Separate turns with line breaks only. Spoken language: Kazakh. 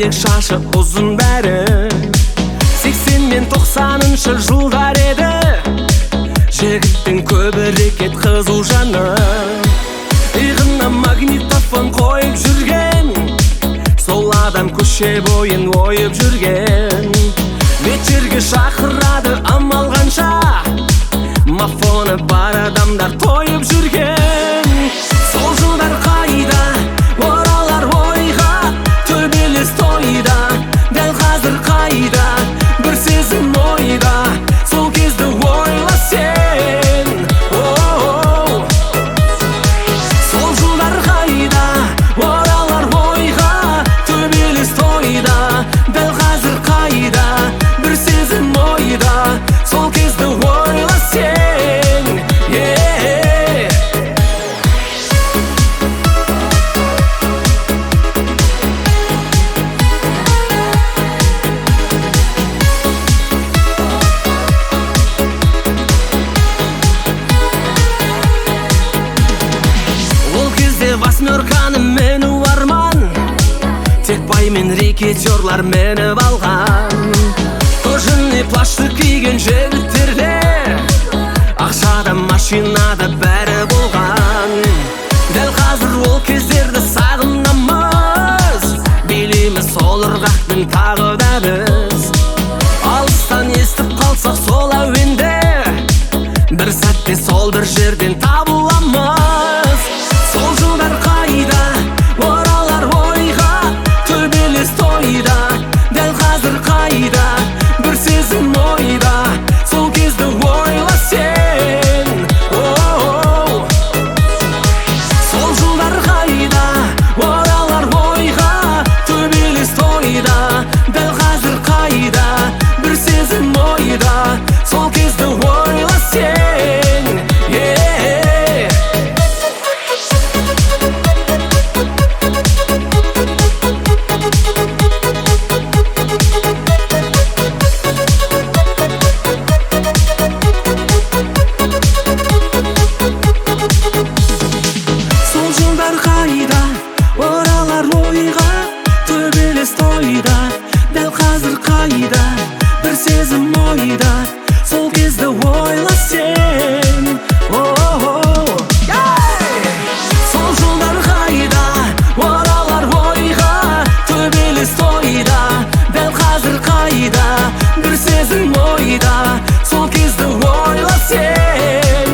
бәлек шашы ұзын бәрі 80 мен 90-шы жылдар еді. Жігіттің көбірекет қызу жаны, иығына магнитофон қойып жүрген, сол адам көше бойын ойып жүрген. Вечерге шақырады амал қанша, мафоны бар адамдар тойып жүрген. Сол жылдар қайда, оралар ойға, төбелес тойда, дәл қазір қайда, бір сезім ойда, сол кезді ойла сен. Сол жылдар қайда, оралар ойға, төбелес тойда, дәл қазір қайда, бір сезім ойда, сол кезді ойла сен. Восьмерканы міну арман, тек бай мен рекетерлар мініп алған. Кожаный плашты киген жігіттерде, ақшада машинада бәрі болған. Дәл қазір ол кездерді сағынамыз, билейміз сол ырғақпен тағы да біз. Алыстан естіп қалсақ сол әуенде, бір сәтте сол бір жерден табыламыз. Сол жылдар қайда, оралар ойға, төбелес тойда, дәл қазір қайда, бір сезім ойда, сол кезді ойла сен. Сол жылдар қайда, оралар ойға, төбелес тойда, дәл қазір қайда, бір сезім ойда, сол кезді ойла сен. Тойда, дәл қазір қайда, бір сезім ойда, сол кезді ойла сен. Сол жылдар қайда, оралар ойға, төбелес тойда, дәл қазір қайда, бір сезім ойда, сол кезді ойла сен.